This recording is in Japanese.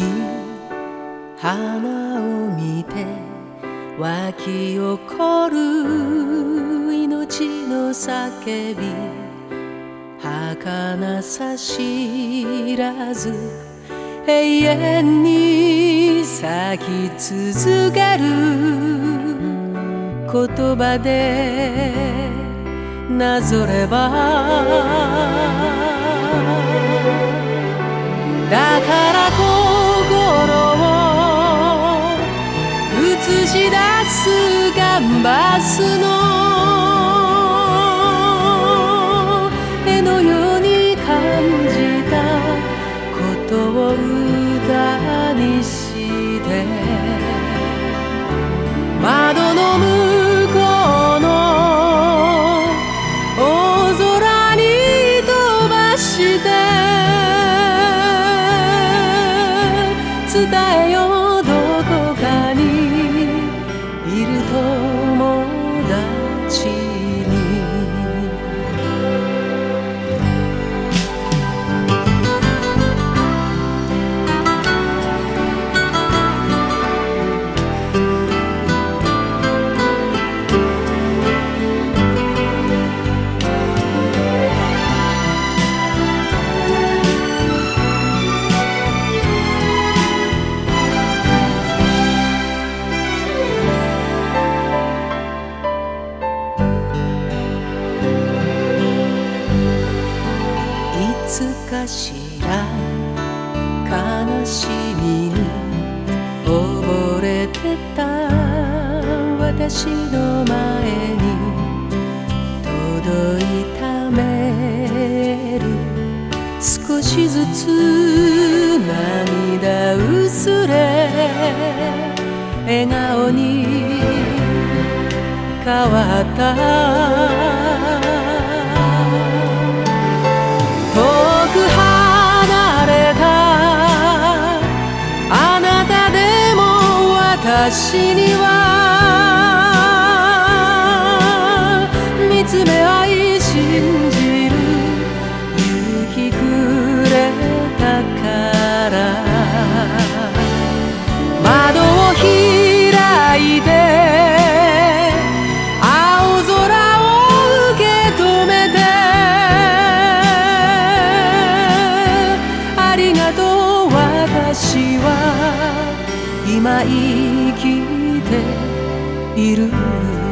花を見て湧き起こる命の叫び、儚さ知らず永遠に咲き続ける言葉でなぞれば、だから心を映し出すカンバスの絵のように感じたことを歌にして、窓の向こうの大空に飛ばして伝えよう、どこかにいる友達に。いつかしら悲しみに溺れてた私の前に届いたメール、少しずつ涙薄れ笑顔に変わった。遠く離れたあなたでも私には見つめ合い信じる勇気くれたから、窓を開いて青空を受け止めて、ありがとう私は今生きている。